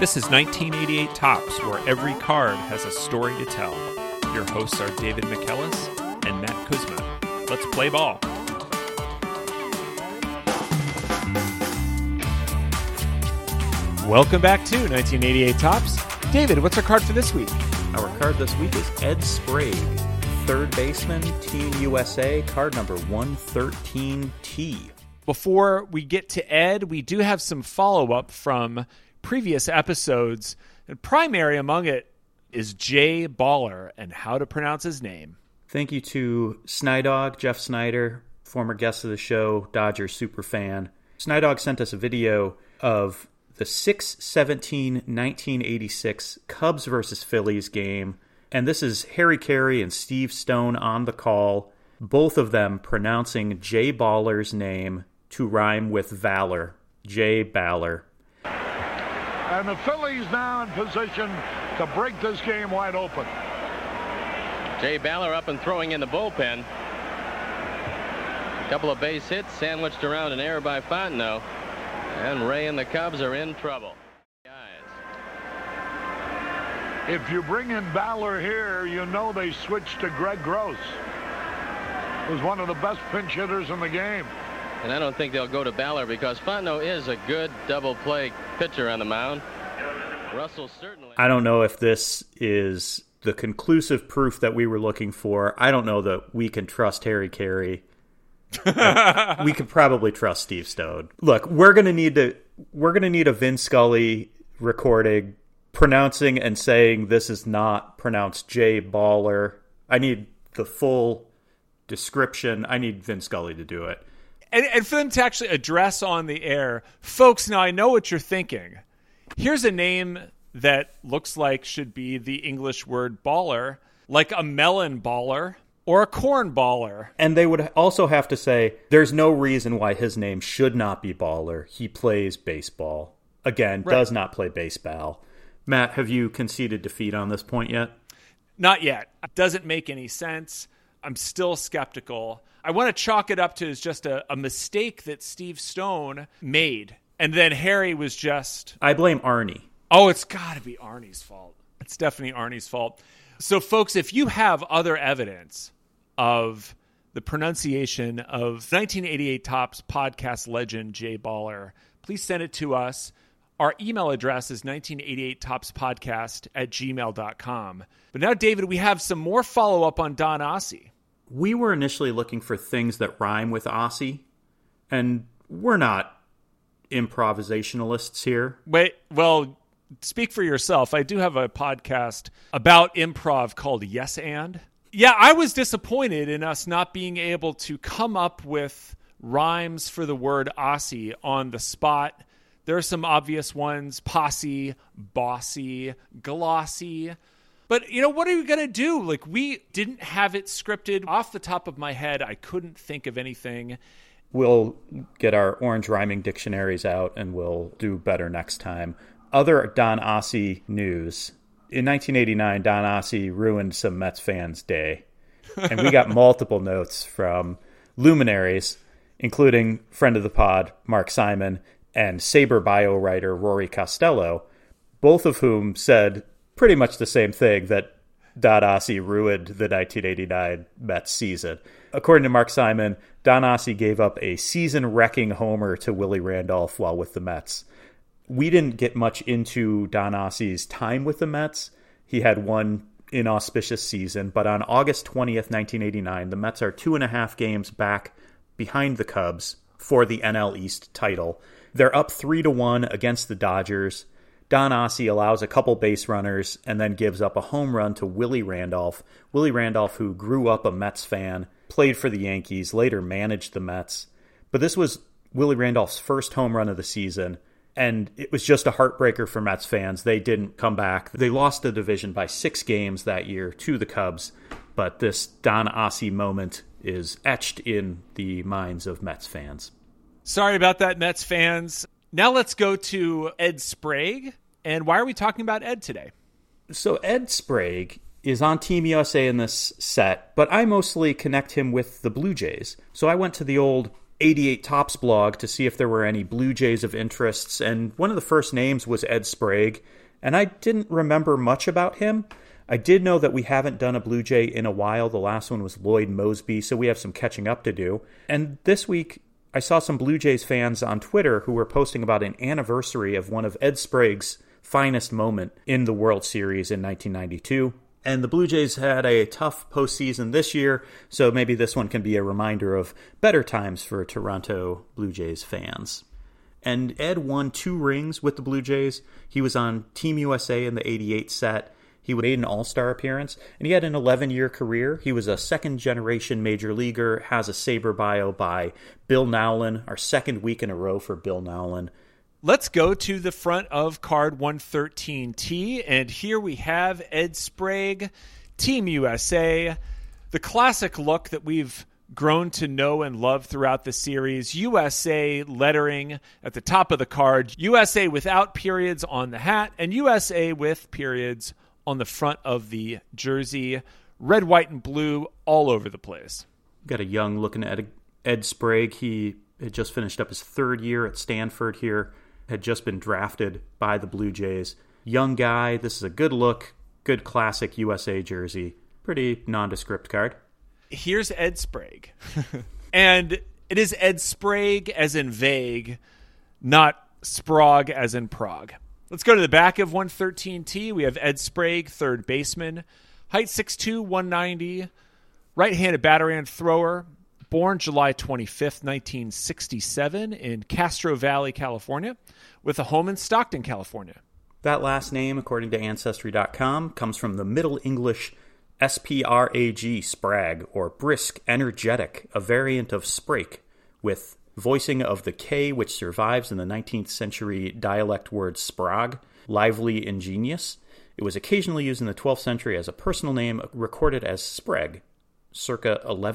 This is 1988 Topps, where every card has a story to tell. Your hosts are David McKellis and Matt Kuzma. Let's play ball. Welcome back to 1988 Topps. David, what's our card for this week? Our card this week is Ed Sprague, third baseman, Team USA, card number 113T. Before we get to Ed, we do have some follow-up from previous episodes, and primary among it is Jay Baller and how to pronounce his name. Thank you to Snydog, Jeff Snyder, former guest of the show, Dodgers superfan. Snydog sent us a video of the 6/17/1986 Cubs versus Phillies game, and this is Harry Carey and Steve Stone on the call, both of them pronouncing Jay Baller's name to rhyme with Valor, Jay Baller. And the Phillies now in position to break this game wide open. Jay Baller up and throwing in the bullpen. A couple of base hits sandwiched around an error by Fontenot. And Ray and the Cubs are in trouble. If you bring in Baller here, you know they switched to Greg Gross. Who's one of the best pinch hitters in the game. And I don't think they'll go to Baller because Fontenot is a good double play pitcher on the mound. Russell certainly. I don't know if this is the conclusive proof that we were looking for. I don't know that we can trust Harry Carey. We could probably trust Steve Stone. Look, we're gonna need a Vin Scully recording pronouncing and saying this is not pronounced Jay Baller. I need the full description. I need Vin Scully to do it. And for them to actually address on the air, folks, now I know what you're thinking. Here's a name that looks like should be the English word baller, like a melon baller or a corn baller. And they would also have to say, there's no reason why his name should not be Baller. He plays baseball. Again, right. Does not play baseball. Matt, have you conceded defeat on this point yet? Not yet. It doesn't make any sense. I'm still skeptical. I want to chalk it up to as just a mistake that Steve Stone made. And then Harry was just... I blame Arnie. Oh, it's got to be Arnie's fault. It's definitely Arnie's fault. So, folks, if you have other evidence of the pronunciation of 1988 Topps podcast legend Jay Baller, please send it to us. Our email address is 1988topspodcast@gmail.com. But now, David, we have some more follow-up on Don Ossie. We were initially looking for things that rhyme with Ossie, and we're not improvisationalists here. Wait, well, speak for yourself. I do have a podcast about improv called Yes And. Yeah, I was disappointed in us not being able to come up with rhymes for the word Ossie on the spot. There are some obvious ones: posse, bossy, glossy. But, you know, what are we going to do? Like, we didn't have it scripted. Off the top of my head, I couldn't think of anything. We'll get our orange rhyming dictionaries out and we'll do better next time. Other Don Ossie news. In 1989, Don Ossie ruined some Mets fans' day. And we got multiple notes from luminaries, including friend of the pod, Mark Simon, and Sabre bio writer Rory Costello, both of whom said pretty much the same thing, that Don Ossie ruined the 1989 Mets season. According to Mark Simon, Don Ossie gave up a season-wrecking homer to Willie Randolph while with the Mets. We didn't get much into Don Ossie's time with the Mets. He had one inauspicious season, but on August 20th, 1989, the Mets are 2.5 games back behind the Cubs for the NL East title. They're up 3-1 against the Dodgers. Don Ossie allows a couple base runners and then gives up a home run to Willie Randolph. Willie Randolph, who grew up a Mets fan, played for the Yankees, later managed the Mets. But this was Willie Randolph's first home run of the season, and it was just a heartbreaker for Mets fans. They didn't come back. They lost the division by 6 games that year to the Cubs, but this Don Ossie moment is etched in the minds of Mets fans. Sorry about that, Mets fans. Now let's go to Ed Sprague. And why are we talking about Ed today? So Ed Sprague is on Team USA in this set, but I mostly connect him with the Blue Jays. So I went to the old '88 Topps blog to see if there were any Blue Jays of interests, and one of the first names was Ed Sprague, and I didn't remember much about him. I did know that we haven't done a Blue Jay in a while. The last one was Lloyd Mosby, so we have some catching up to do. And this week, I saw some Blue Jays fans on Twitter who were posting about an anniversary of one of Ed Sprague's finest moment in the World Series in 1992. And the Blue Jays had a tough postseason this year, so maybe this one can be a reminder of better times for Toronto Blue Jays fans. And Ed won 2 rings with the Blue Jays. He was on Team USA in the '88 set. He made an All-Star appearance, and he had an 11-year career. He was a second-generation major leaguer, has a Sabre bio by Bill Nowlin, our second week in a row for Bill Nowlin. Let's go to the front of card 113T, and here we have Ed Sprague, Team USA, the classic look that we've grown to know and love throughout the series. USA lettering at the top of the card, USA without periods on the hat, and USA with periods on the front of the jersey. Red, white, and blue all over the place. Got a young looking Ed Sprague. He had just finished up his 3rd year at Stanford here, had just been drafted by the Blue Jays. Young guy. This is a good look, good classic USA jersey. Pretty nondescript card. Here's Ed Sprague. And it is Ed Sprague as in vague, not Sprague as in Prague. Let's go to the back of 113T. We have Ed Sprague, third baseman. Height 6'2", 190. Right-handed batter and thrower. Born July 25th, 1967 in Castro Valley, California, with a home in Stockton, California. That last name, according to Ancestry.com, comes from the Middle English SPRAG, Sprag, or brisk, energetic, a variant of sprake, with voicing of the K, which survives in the 19th century dialect word sprag, lively, ingenious. It was occasionally used in the 12th century as a personal name, recorded as Sprague, circa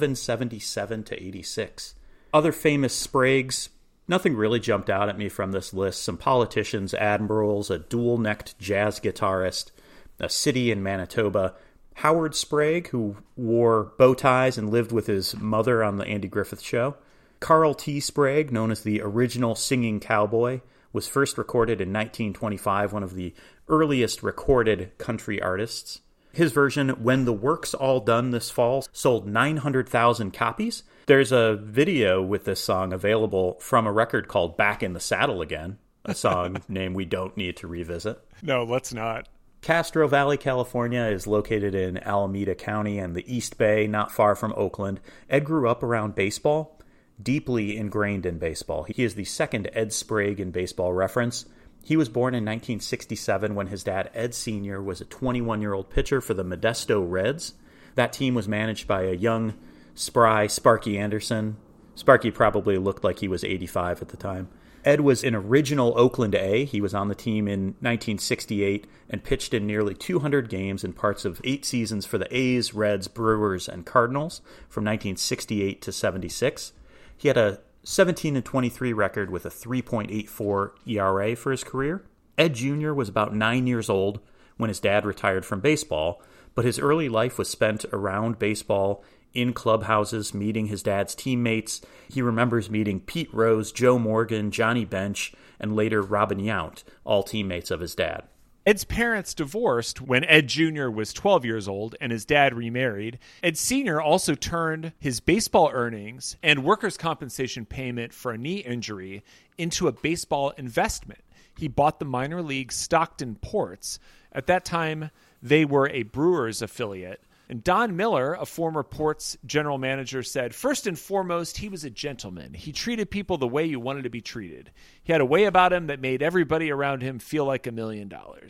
1177 to 86. Other famous Spragues, nothing really jumped out at me from this list. Some politicians, admirals, a dual-necked jazz guitarist, a city in Manitoba, Howard Sprague, who wore bow ties and lived with his mother on the Andy Griffith Show. Carl T. Sprague, known as the original singing cowboy, was first recorded in 1925, one of the earliest recorded country artists. His version, When the Work's All Done This Fall, sold 900,000 copies. There's a video with this song available from a record called Back in the Saddle Again, a song name we don't need to revisit. No, let's not. Castro Valley, California is located in Alameda County and the East Bay, not far from Oakland. Ed grew up around baseball, deeply ingrained in baseball. He is the second Ed Sprague in Baseball Reference. He was born in 1967 when his dad, Ed Sr., was a 21-year-old pitcher for the Modesto Reds. That team was managed by a young, spry Sparky Anderson. Sparky probably looked like he was 85 at the time. Ed was an original Oakland A. He was on the team in 1968 and pitched in nearly 200 games in parts of 8 seasons for the A's, Reds, Brewers, and Cardinals from 1968 to 76. He had a 17-23 record with a 3.84 ERA for his career. Ed Jr. was about 9 years old when his dad retired from baseball, but his early life was spent around baseball, in clubhouses, meeting his dad's teammates. He remembers meeting Pete Rose, Joe Morgan, Johnny Bench, and later Robin Yount, all teammates of his dad. Ed's parents divorced when Ed Jr. was 12 years old and his dad remarried. Ed Sr. also turned his baseball earnings and workers' compensation payment for a knee injury into a baseball investment. He bought the minor league Stockton Ports. At that time, they were a Brewers affiliate. And Don Miller, a former Ports general manager, said, first and foremost, he was a gentleman. He treated people the way you wanted to be treated. He had a way about him that made everybody around him feel like $1 million.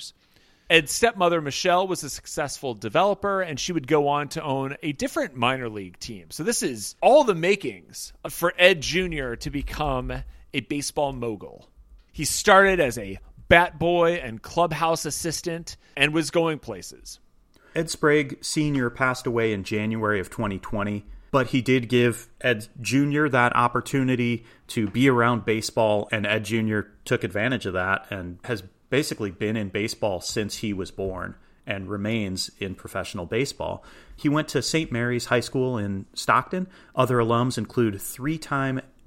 Ed's stepmother, Michelle, was a successful developer, and she would go on to own a different minor league team. So this is all the makings for Ed Jr. to become a baseball mogul. He started as a bat boy and clubhouse assistant and was going places. Ed Sprague Sr. passed away in January of 2020, but he did give Ed Jr. that opportunity to be around baseball, and Ed Jr. took advantage of that and has basically been in baseball since he was born and remains in professional baseball. He went to St. Mary's High School in Stockton. Other alums include 3-time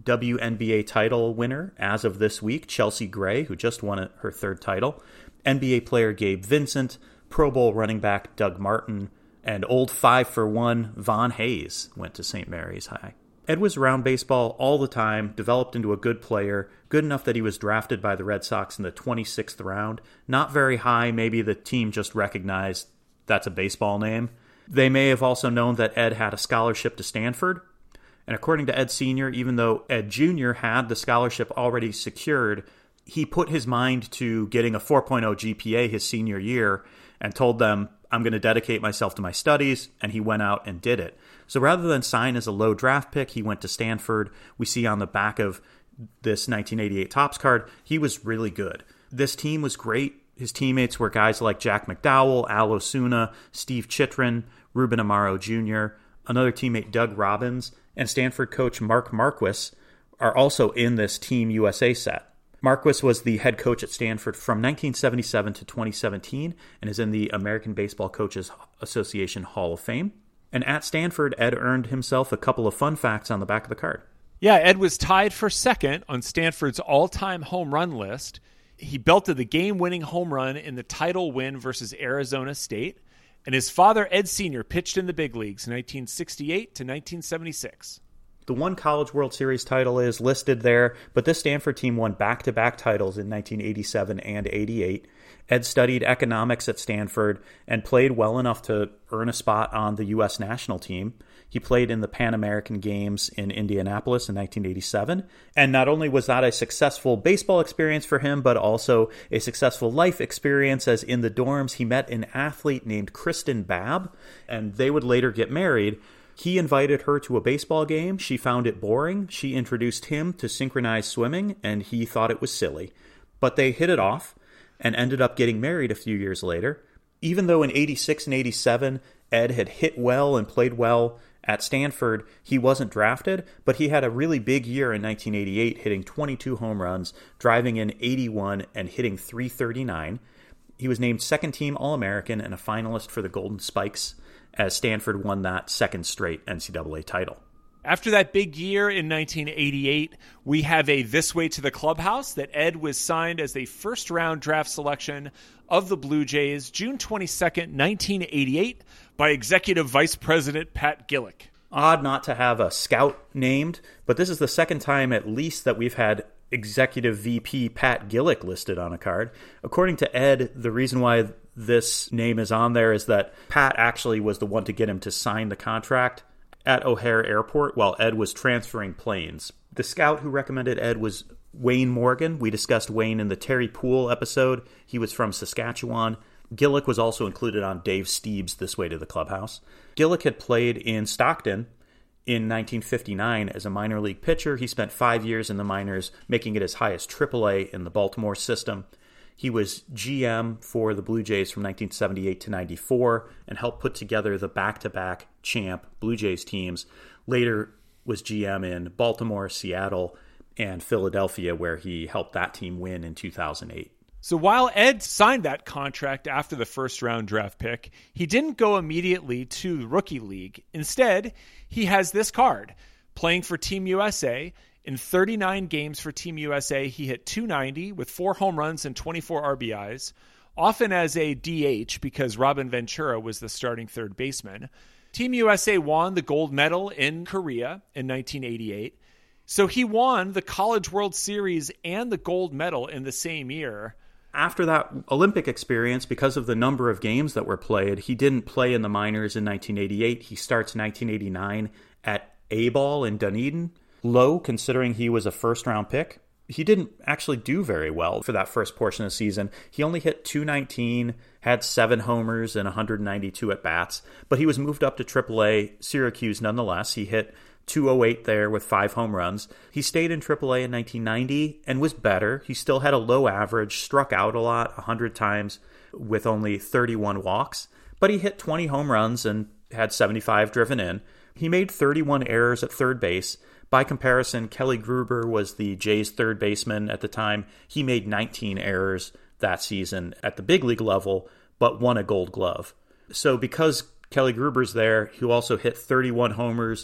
WNBA title winner as of this week, Chelsea Gray, who just won her third title, NBA player Gabe Vincent, Pro Bowl running back Doug Martin, and old 5-for-1 Von Hayes went to St. Mary's High. Ed was around baseball all the time, developed into a good player, good enough that he was drafted by the Red Sox in the 26th round. Not very high, maybe the team just recognized that's a baseball name. They may have also known that Ed had a scholarship to Stanford. And according to Ed Sr., even though Ed Jr. had the scholarship already secured, he put his mind to getting a 4.0 GPA his senior year and told them, I'm going to dedicate myself to my studies, and he went out and did it. So rather than sign as a low draft pick, he went to Stanford. We see on the back of this 1988 Topps card, he was really good. This team was great. His teammates were guys like Jack McDowell, Al Osuna, Steve Chitrin, Ruben Amaro Jr., another teammate Doug Robbins, and Stanford coach Mark Marquis are also in this Team USA set. Marquis was the head coach at Stanford from 1977 to 2017 and is in the American Baseball Coaches Association Hall of Fame. And at Stanford, Ed earned himself a couple of fun facts on the back of the card. Yeah, Ed was tied for second on Stanford's all-time home run list. He belted the game-winning home run in the title win versus Arizona State. And his father, Ed Sr., pitched in the big leagues 1968 to 1976. The one College World Series title is listed there, but this Stanford team won back-to-back titles in 1987 and 88. Ed studied economics at Stanford and played well enough to earn a spot on the U.S. national team. He played in the Pan American Games in Indianapolis in 1987. And not only was that a successful baseball experience for him, but also a successful life experience, as in the dorms he met an athlete named Kristen Babb, and they would later get married. He invited her to a baseball game. She found it boring. She introduced him to synchronized swimming, and he thought it was silly. But they hit it off and ended up getting married a few years later. Even though in 86 and 87, Ed had hit well and played well at Stanford, he wasn't drafted, but he had a really big year in 1988, hitting 22 home runs, driving in 81, and hitting .339. He was named second-team All-American and a finalist for the Golden Spikes, as Stanford won that second straight NCAA title. After that big year in 1988, we have a This Way to the Clubhouse that Ed was signed as a first-round draft selection of the Blue Jays June 22nd, 1988, by Executive Vice President Pat Gillick. Odd not to have a scout named, but this is the second time at least that we've had Executive VP Pat Gillick listed on a card. According to Ed, the reason why this name is on there is that Pat actually was the one to get him to sign the contract at O'Hare Airport while Ed was transferring planes. The scout who recommended Ed was Wayne Morgan. We discussed Wayne in the Terry Poole episode. He was from Saskatchewan. Gillick was also included on Dave Steeb's This Way to the Clubhouse. Gillick had played in Stockton in 1959 as a minor league pitcher. He spent 5 years in the minors, making it as high as AAA in the Baltimore system. He was GM for the Blue Jays from 1978 to 94 and helped put together the back-to-back champ Blue Jays teams. Later was GM in Baltimore, Seattle, and Philadelphia, where he helped that team win in 2008. So while Ed signed that contract after the first-round draft pick, he didn't go immediately to the Rookie League. Instead, he has this card. Playing for Team USA, in 39 games for Team USA, he hit .290 with 4 home runs and 24 RBIs, often as a DH because Robin Ventura was the starting third baseman. Team USA won the gold medal in Korea in 1988. So he won the College World Series and the gold medal in the same year. After that Olympic experience, because of the number of games that were played, he didn't play in the minors in 1988. He starts 1989 at A-ball in Dunedin. Low, considering he was a first-round pick. He didn't actually do very well for that first portion of the season. He only hit .219, had 7 homers and 192 at-bats, but he was moved up to AAA Syracuse nonetheless. He hit .208 there with 5 home runs. He stayed in AAA in 1990 and was better. He still had a low average, struck out a lot, 100 times with only 31 walks, but he hit 20 home runs and had 75 driven in. He made 31 errors at third base. By comparison, Kelly Gruber was the Jays' third baseman at the time. He made 19 errors that season at the big league level, but won a Gold Glove. So because Kelly Gruber's there, he also hit 31 homers,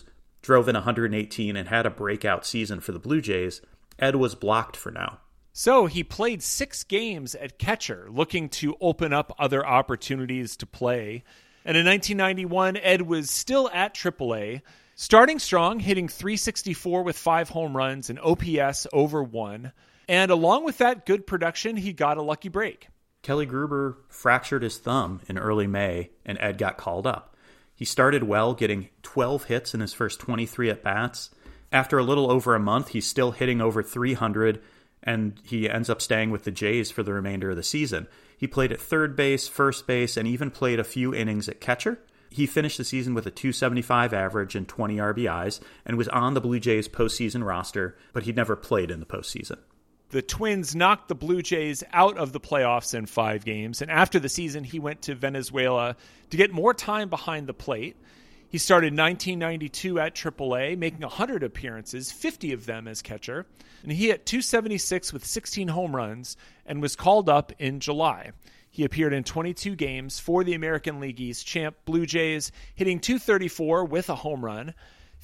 drove in 118, and had a breakout season for the Blue Jays, Ed was blocked for now. So he played 6 games at catcher, looking to open up other opportunities to play. And in 1991, Ed was still at AAA, starting strong, hitting .364 with 5 home runs and OPS over 1. And along with that good production, he got a lucky break. Kelly Gruber fractured his thumb in early May, and Ed got called up. He started well, getting 12 hits in his first 23 at-bats. After a little over a month, he's still hitting over 300, and he ends up staying with the Jays for the remainder of the season. He played at third base, first base, and even played a few innings at catcher. He finished the season with a .275 average and 20 RBIs, and was on the Blue Jays postseason roster, but he'd never played in the postseason. The Twins knocked the Blue Jays out of the playoffs in 5 games, and after the season, he went to Venezuela to get more time behind the plate. He started 1992 at AAA, making 100 appearances, 50 of them as catcher, and he hit .276 with 16 home runs and was called up in July. He appeared in 22 games for the American League East champ Blue Jays, hitting .234 with a home run.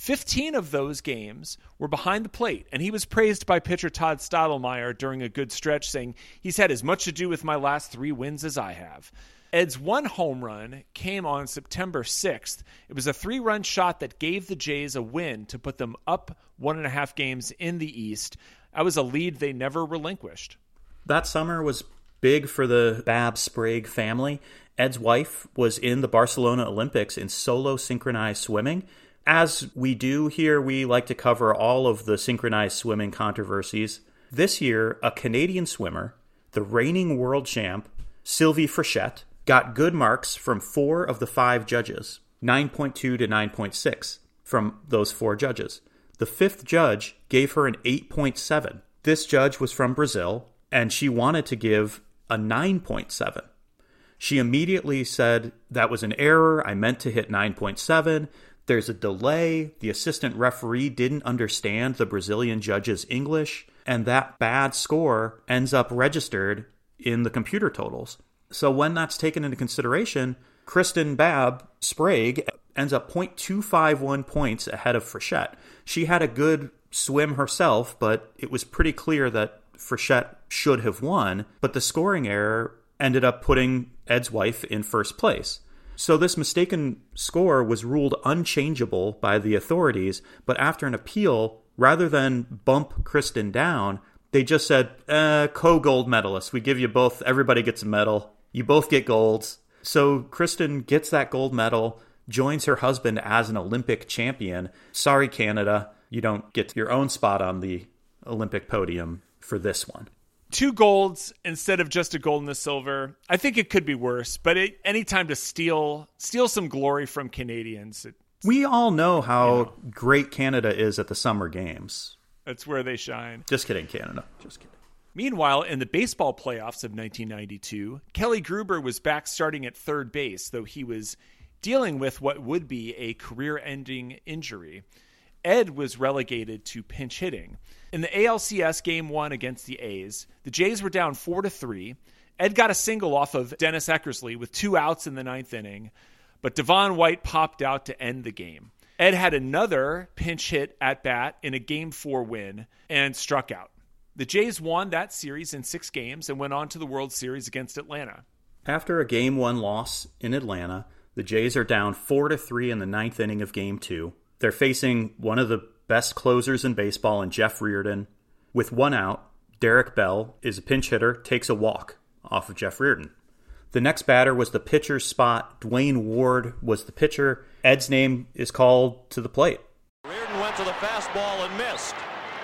15 of those games were behind the plate, and he was praised by pitcher Todd Stottlemyre during a good stretch, saying, "He's had as much to do with my last 3 wins as I have." Ed's 1 home run came on September 6th. It was a 3-run shot that gave the Jays a win to put them up 1.5 games in the East. That was a lead they never relinquished. That summer was big for the Babb-Sprague family. Ed's wife was in the Barcelona Olympics in solo synchronized swimming. As we do here, we like to cover all of the synchronized swimming controversies. This year, a Canadian swimmer, the reigning world champ, Sylvie Frechette, got good marks from 4 of the 5 judges, 9.2 to 9.6 from those 4 judges. The 5th judge gave her an 8.7. This judge was from Brazil, and she wanted to give a 9.7. She immediately said, "That was an error. I meant to hit 9.7. There's a delay. The assistant referee didn't understand the Brazilian judge's English, and that bad score ends up registered in the computer totals." So when that's taken into consideration, Kristen Babb-Sprague ends up .251 points ahead of Frechette. She had a good swim herself, but it was pretty clear that Frechette should have won, but the scoring error ended up putting Ed's wife in first place. So this mistaken score was ruled unchangeable by the authorities, but after an appeal, rather than bump Kristen down, they just said, co-gold medalists. We give you both, everybody gets a medal. You both get golds. So Kristen gets that gold medal, joins her husband as an Olympic champion. Sorry, Canada, you don't get your own spot on the Olympic podium for this one. 2 golds instead of just a gold and a silver. I think it could be worse, but any time to steal some glory from Canadians. We all know how great Canada is at the Summer Games. That's where they shine. Just kidding, Canada. Just kidding. Meanwhile, in the baseball playoffs of 1992, Kelly Gruber was back starting at third base, though he was dealing with what would be a career-ending injury. Ed was relegated to pinch hitting. In the ALCS Game 1 against the A's, the Jays were down 4-3. Ed got a single off of Dennis Eckersley with 2 outs in the 9th inning, but Devon White popped out to end the game. Ed had another pinch hit at bat in a Game 4 win and struck out. The Jays won that series in 6 games and went on to the World Series against Atlanta. After a Game 1 loss in Atlanta, the Jays are down 4-3 in the 9th inning of Game 2. They're facing one of the best closers in baseball in Jeff Reardon. With 1 out, Derek Bell is a pinch hitter, takes a walk off of Jeff Reardon. The next batter was the pitcher's spot. Dwayne Ward was the pitcher. Ed's name is called to the plate. Reardon went to the fastball and missed.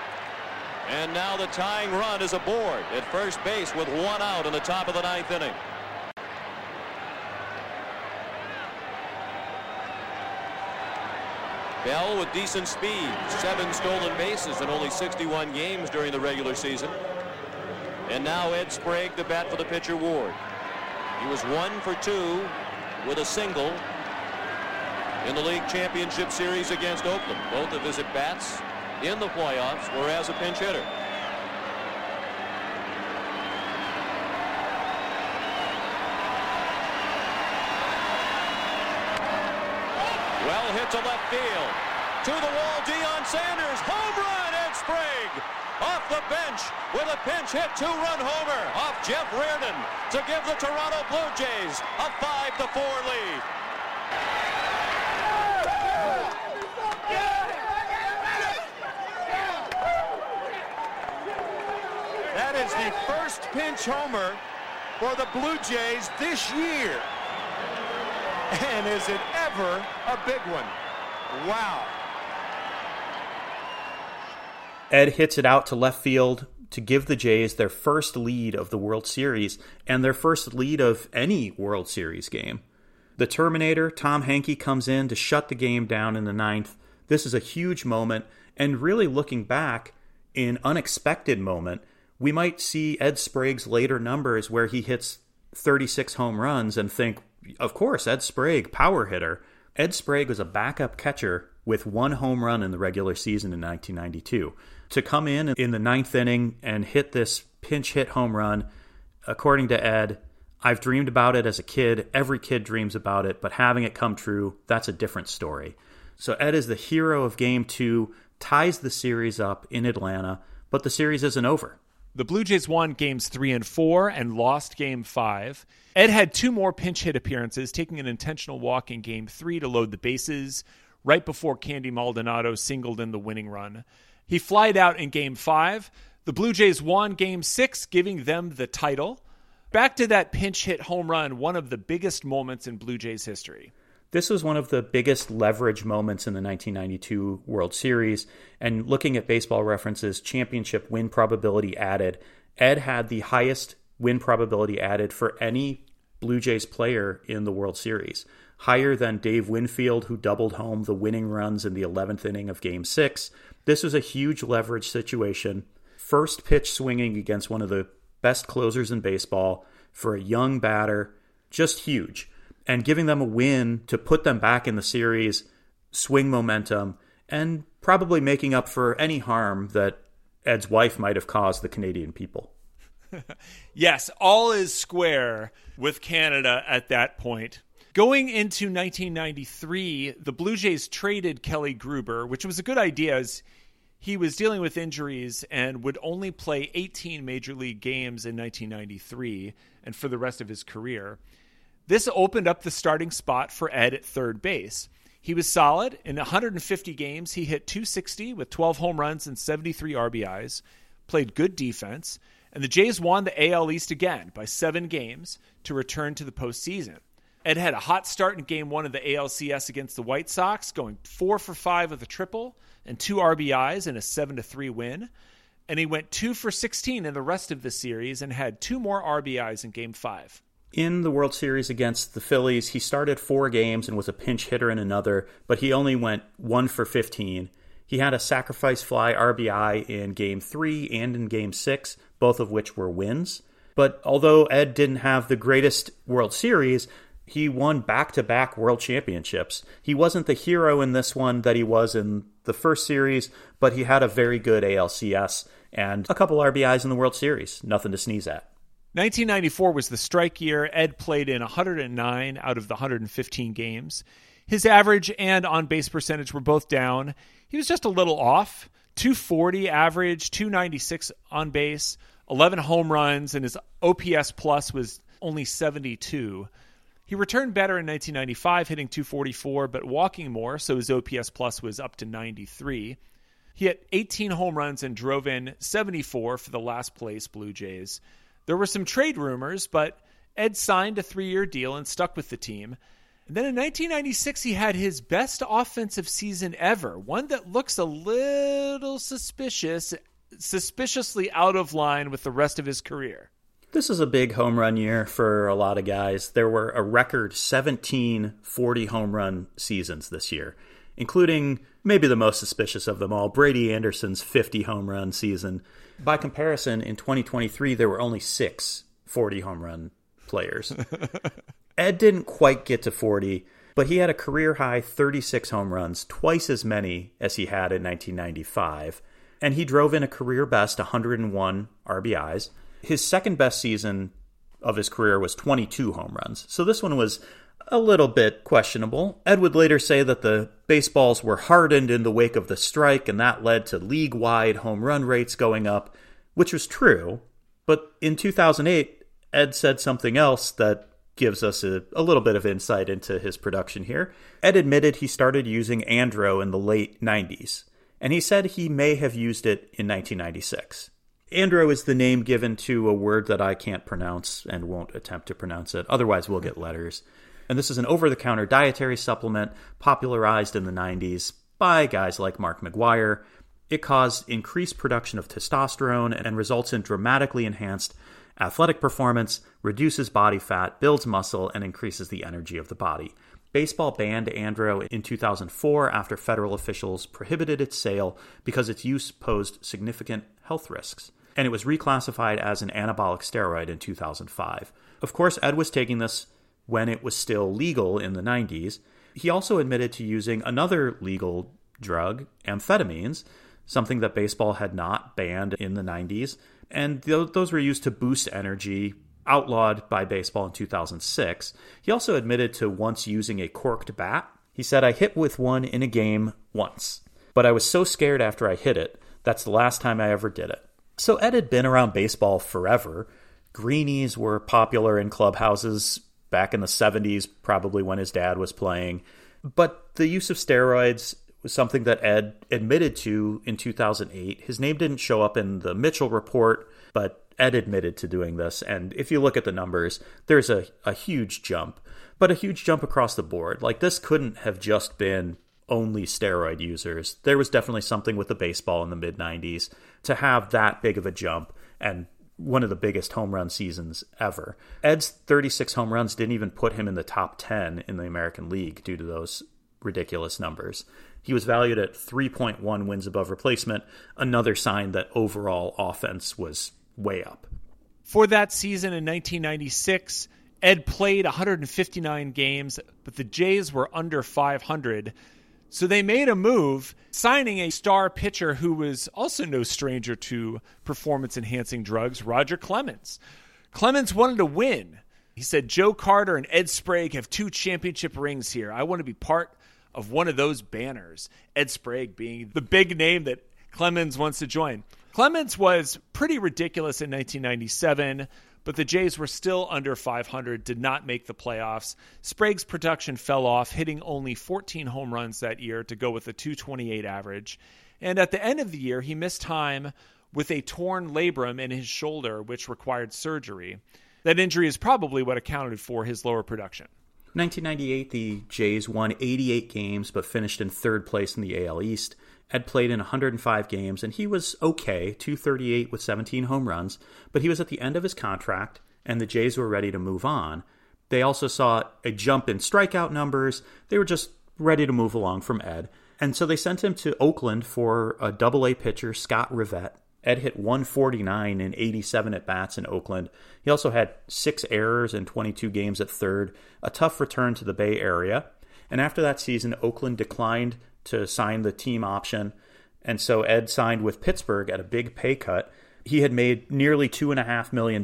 And now the tying run is aboard at first base with 1 out in the top of the 9th inning. Bell with decent speed, 7 stolen bases in only 61 games during the regular season. And now Ed Sprague to bat for the pitcher Ward. He was 1 for 2 with a single in the league championship series against Oakland. Both of his at-bats in the playoffs were as a pinch hitter. Well hit to left field. To the wall, Deion Sanders. Home run, Ed Sprague. Off the bench with a pinch hit 2-run homer off Jeff Reardon to give the Toronto Blue Jays a 5-4 lead. That is the first pinch homer for the Blue Jays this year. And is it ever a big one? Wow. Ed hits it out to left field to give the Jays their first lead of the World Series and their first lead of any World Series game. The Terminator, Tom Henke, comes in to shut the game down in the ninth. This is a huge moment, and really looking back, an unexpected moment. We might see Ed Sprague's later numbers where he hits 36 home runs and think, of course, Ed Sprague, power hitter. Ed Sprague was a backup catcher with 1 home run in the regular season in 1992. To come in the ninth inning and hit this pinch hit home run, according to Ed, I've dreamed about it as a kid. Every kid dreams about it, but having it come true, that's a different story. So Ed is the hero of Game 2, ties the series up in Atlanta, but the series isn't over. The Blue Jays won Games 3 and 4 and lost Game 5. Ed had 2 more pinch hit appearances, taking an intentional walk in Game 3 to load the bases right before Candy Maldonado singled in the winning run. He flied out in Game 5. The Blue Jays won Game 6, giving them the title. Back to that pinch hit home run, one of the biggest moments in Blue Jays history. This was one of the biggest leverage moments in the 1992 World Series, and looking at Baseball Reference's championship win probability added, Ed had the highest win probability added for any Blue Jays player in the World Series, higher than Dave Winfield, who doubled home the winning runs in the 11th inning of Game 6. This was a huge leverage situation. First pitch swinging against one of the best closers in baseball for a young batter, just huge. And giving them a win to put them back in the series, swing momentum, and probably making up for any harm that Ed's wife might have caused the Canadian people. Yes, all is square with Canada at that point. Going into 1993, the Blue Jays traded Kelly Gruber, which was a good idea as he was dealing with injuries and would only play 18 Major League games in 1993 and for the rest of his career. This opened up the starting spot for Ed at third base. He was solid. In 150 games, he hit .260 with 12 home runs and 73 RBIs, played good defense, and the Jays won the AL East again by 7 games to return to the postseason. Ed had a hot start in Game 1 of the ALCS against the White Sox, going 4 for 5 with a triple and 2 RBIs in a 7-3 win. And he went 2 for 16 in the rest of the series and had 2 more RBIs in Game 5. In the World Series against the Phillies, he started 4 games and was a pinch hitter in another, but he only went 1 for 15. He had a sacrifice fly RBI in Game 3 and in Game 6, both of which were wins. But although Ed didn't have the greatest World Series, he won back-to-back World Championships. He wasn't the hero in this one that he was in the first series, but he had a very good ALCS and a couple RBIs in the World Series. Nothing to sneeze at. 1994 was the strike year. Ed played in 109 out of the 115 games. His average and on-base percentage were both down. He was just a little off. 240 average, 296 on base, 11 home runs, and his OPS plus was only 72. He returned better in 1995, hitting 244, but walking more, so his OPS plus was up to 93. He hit 18 home runs and drove in 74 for the last place Blue Jays. There were some trade rumors, but Ed signed a 3-year deal and stuck with the team. And then in 1996, he had his best offensive season ever, one that looks a little suspiciously out of line with the rest of his career. This is a big home run year for a lot of guys. There were a record 17 40 home run seasons this year, including maybe the most suspicious of them all, Brady Anderson's 50 home run season. By comparison, in 2023, there were only 6 40 home run players. Ed didn't quite get to 40, but he had a career-high 36 home runs, twice as many as he had in 1995, and he drove in a career-best 101 RBIs. His second-best season of his career was 22 home runs, so this one was a little bit questionable. Ed would later say that the baseballs were hardened in the wake of the strike, and that led to league-wide home run rates going up, which was true. But in 2008, Ed said something else that gives us a little bit of insight into his production here. Ed admitted he started using Andro in the late 90s, and he said he may have used it in 1996. Andro is the name given to a word that I can't pronounce and won't attempt to pronounce it. Otherwise, we'll get letters. And this is an over-the-counter dietary supplement popularized in the 90s by guys like Mark McGwire. It caused increased production of testosterone and results in dramatically enhanced athletic performance, reduces body fat, builds muscle, and increases the energy of the body. Baseball banned Andro in 2004 after federal officials prohibited its sale because its use posed significant health risks. And it was reclassified as an anabolic steroid in 2005. Of course, Ed was taking this when it was still legal in the 90s. He also admitted to using another legal drug, amphetamines, something that baseball had not banned in the 90s. And those were used to boost energy, outlawed by baseball in 2006. He also admitted to once using a corked bat. He said, "I hit with one in a game once, but I was so scared after I hit it, that's the last time I ever did it." So Ed had been around baseball forever. Greenies were popular in clubhouses back in the 70s, probably when his dad was playing. But the use of steroids was something that Ed admitted to in 2008. His name didn't show up in the Mitchell report, but Ed admitted to doing this. And if you look at the numbers, there's a huge jump, but a huge jump across the board. Like, this couldn't have just been only steroid users. There was definitely something with the baseball in the mid-90s to have that big of a jump and one of the biggest home run seasons ever. Ed's 36 home runs didn't even put him in the top 10 in the American League due to those ridiculous numbers. He was valued at 3.1 wins above replacement, another sign that overall offense was way up. For that season in 1996, Ed played 159 games, but the Jays were under 500. So they made a move, signing a star pitcher who was also no stranger to performance-enhancing drugs, Roger Clemens. Clemens wanted to win. He said, "Joe Carter and Ed Sprague have 2 championship rings here. I want to be part of one of those banners." Ed Sprague being the big name that Clemens wants to join. Clemens was pretty ridiculous in 1997, but the Jays were still under 500, did not make the playoffs. Sprague's production fell off, hitting only 14 home runs that year to go with a .228 average. And at the end of the year, he missed time with a torn labrum in his shoulder, which required surgery. That injury is probably what accounted for his lower production. 1998, the Jays won 88 games but finished in third place in the AL East. Ed played in 105 games, and he was okay, .238 with 17 home runs, but he was at the end of his contract, and the Jays were ready to move on. They also saw a jump in strikeout numbers. They were just ready to move along from Ed, and so they sent him to Oakland for a Double-A pitcher, Scott Rivette. Ed hit 149 in 87 at-bats in Oakland. He also had 6 errors in 22 games at third, a tough return to the Bay Area. And after that season, Oakland declined to sign the team option, and so Ed signed with Pittsburgh at a big pay cut. He had made nearly $2.5 million in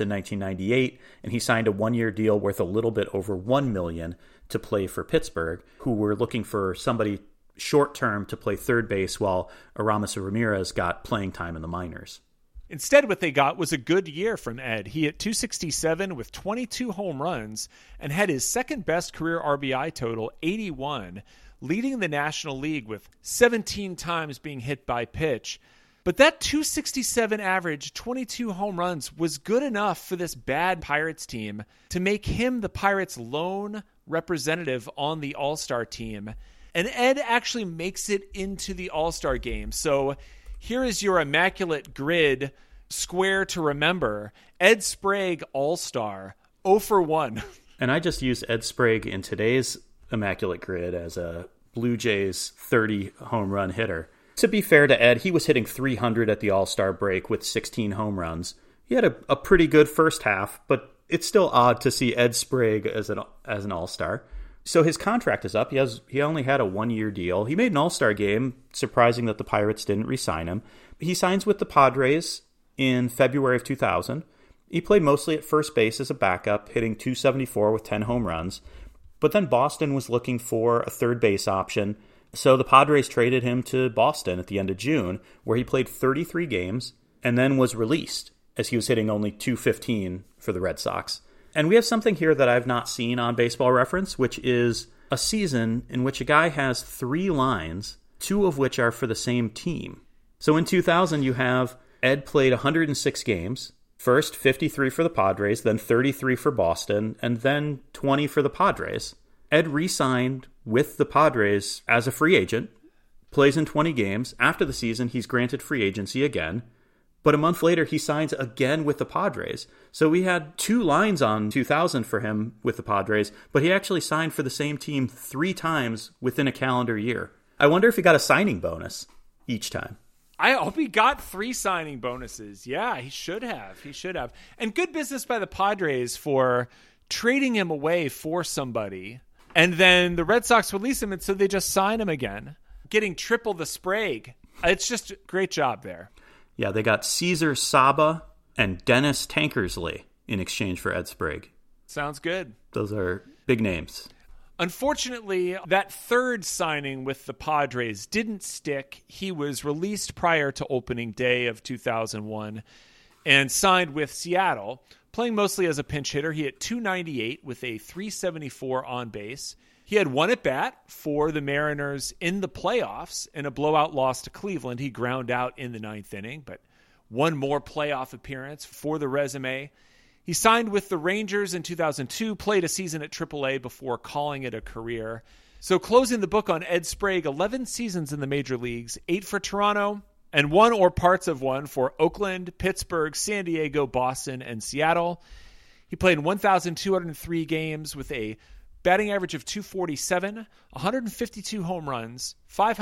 1998, and he signed a 1-year deal worth a little bit over $1 million to play for Pittsburgh, who were looking for somebody short-term to play third base while Aramis Ramirez got playing time in the minors. Instead, what they got was a good year from Ed. He hit .267 with 22 home runs and had his second-best career RBI total, 81, leading the National League with 17 times being hit by pitch. But that .267 average, 22 home runs, was good enough for this bad Pirates team to make him the Pirates' lone representative on the All-Star team. And Ed actually makes it into the All-Star game. So here is your immaculate grid square to remember. Ed Sprague, All-Star, 0 for 1. And I just used Ed Sprague in today's immaculate grid as a Blue Jays 30 home run hitter. To be fair to Ed, he was hitting 300 at the All-Star break with 16 home runs. He had a pretty good first half, but it's still odd to see Ed Sprague as an All-Star. So his contract is up. He only had a 1-year deal. He made an All-Star game, surprising that the Pirates didn't re-sign him. He signs with the Padres in February of 2000. He played mostly at first base as a backup, hitting .274 with 10 home runs. But then Boston was looking for a third base option, so the Padres traded him to Boston at the end of June, where he played 33 games and then was released, as he was hitting only .215 for the Red Sox. And we have something here that I've not seen on Baseball Reference, which is a season in which a guy has 3 lines, 2 of which are for the same team. So in 2000, you have Ed played 106 games, first 53 for the Padres, then 33 for Boston, and then 20 for the Padres. Ed re-signed with the Padres as a free agent, plays in 20 games. After the season, he's granted free agency again. But a month later, he signs again with the Padres. So we had 2 lines on 2000 for him with the Padres, but he actually signed for the same team 3 times within a calendar year. I wonder if he got a signing bonus each time. I hope he got 3 signing bonuses. Yeah, he should have. He should have. And good business by the Padres for trading him away for somebody. And then the Red Sox release him, and so they just sign him again, getting triple the Sprague. It's just a great job there. Yeah, they got Cesar Saba and Dennis Tankersley in exchange for Ed Sprague. Sounds good. Those are big names. Unfortunately, that third signing with the Padres didn't stick. He was released prior to opening day of 2001 and signed with Seattle, playing mostly as a pinch hitter. He hit .298 with a .374 on base. He had 1 at-bat for the Mariners in the playoffs in a blowout loss to Cleveland. He ground out in the 9th inning, but 1 more playoff appearance for the resume. He signed with the Rangers in 2002, played a season at AAA before calling it a career. So closing the book on Ed Sprague, 11 seasons in the major leagues, 8 for Toronto, and 1 or parts of 1 for Oakland, Pittsburgh, San Diego, Boston, and Seattle. He played 1,203 games with a batting average of .247, 152 home runs,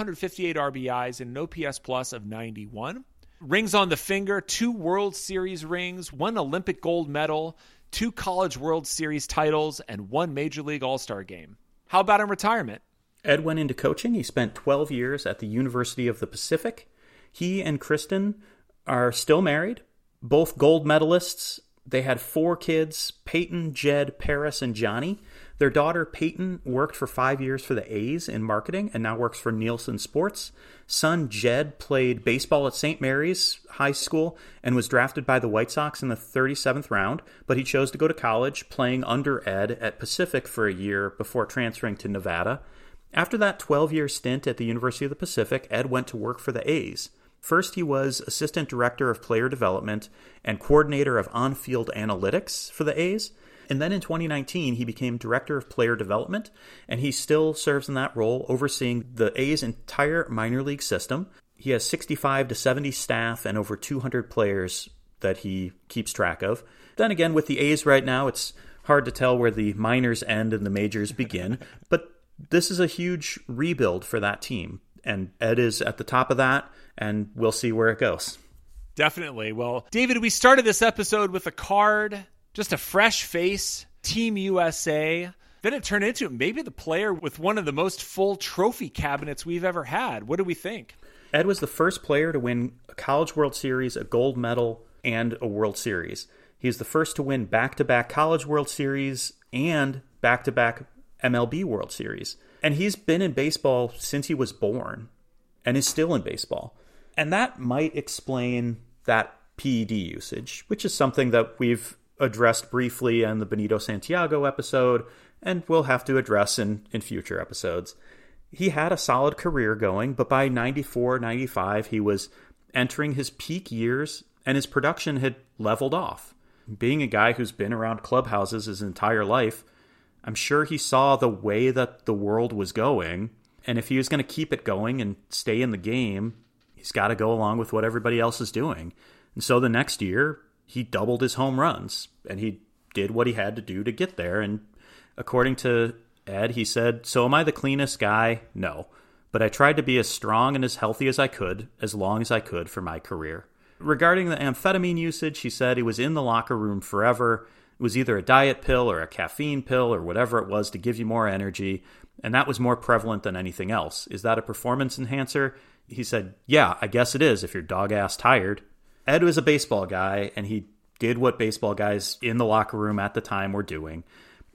558 RBIs, and an OPS plus of 91. Rings on the finger, 2 World Series rings, 1 Olympic gold medal, 2 College World Series titles, and 1 Major League All-Star game. How about in retirement? Ed went into coaching. He spent 12 years at the University of the Pacific. He and Kristen are still married, both gold medalists. They had 4 kids, Peyton, Jed, Paris, and Johnny. Their daughter, Peyton, worked for 5 years for the A's in marketing and now works for Nielsen Sports. Son, Jed, played baseball at St. Mary's High School and was drafted by the White Sox in the 37th round, but he chose to go to college, playing under Ed at Pacific for a year before transferring to Nevada. After that 12-year stint at the University of the Pacific, Ed went to work for the A's. First, he was assistant director of player development and coordinator of on-field analytics for the A's. And then in 2019, he became director of player development, and he still serves in that role, overseeing the A's entire minor league system. He has 65 to 70 staff and over 200 players that he keeps track of. Then again, with the A's right now, it's hard to tell where the minors end and the majors begin, but this is a huge rebuild for that team. And Ed is at the top of that, and we'll see where it goes. Definitely. Well, David, we started this episode with a card, just a fresh face, Team USA. Then it turned into maybe the player with one of the most full trophy cabinets we've ever had. What do we think? Ed was the first player to win a College World Series, a gold medal, and a World Series. He's the first to win back-to-back College World Series and back-to-back MLB World Series. And he's been in baseball since he was born and is still in baseball. And that might explain that PED usage, which is something that we've addressed briefly in the Benito Santiago episode and we'll have to address in future episodes. He had a solid career going, but by 94, 95, he was entering his peak years and his production had leveled off. Being a guy who's been around clubhouses his entire life, I'm sure he saw the way that the world was going, and if he was going to keep it going and stay in the game, he's got to go along with what everybody else is doing. And so the next year, he doubled his home runs, and he did what he had to do to get there. And according to Ed, he said, "So am I the cleanest guy? No. But I tried to be as strong and as healthy as I could, as long as I could for my career." Regarding the amphetamine usage, he said it was in the locker room forever. It was either a diet pill or a caffeine pill or whatever it was to give you more energy, and that was more prevalent than anything else. Is that a performance enhancer? He said, yeah, I guess it is if you're dog-ass tired. Ed was a baseball guy, and he did what baseball guys in the locker room at the time were doing.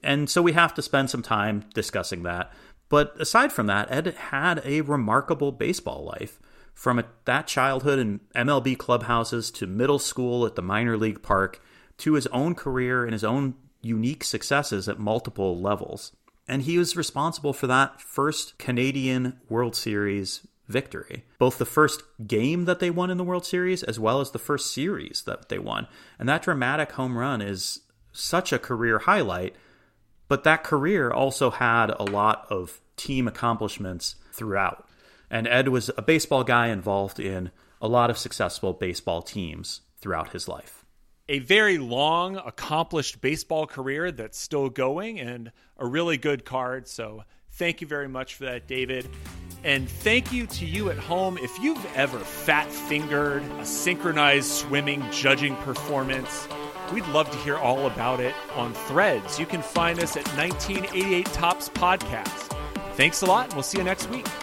And so we have to spend some time discussing that. But aside from that, Ed had a remarkable baseball life. From that childhood in MLB clubhouses to middle school at the minor league park to his own career and his own unique successes at multiple levels. And he was responsible for that first Canadian World Series victory. Both the first game that they won in the World Series as well as the first series that they won. And that dramatic home run is such a career highlight. But that career also had a lot of team accomplishments throughout. And Ed was a baseball guy involved in a lot of successful baseball teams throughout his life. A very long, accomplished baseball career that's still going, and a really good card. So thank you very much for that, David. And thank you to you at home. If you've ever fat-fingered a synchronized swimming judging performance, we'd love to hear all about it on Threads. You can find us at 1988 Tops Podcast. Thanks a lot, and we'll see you next week.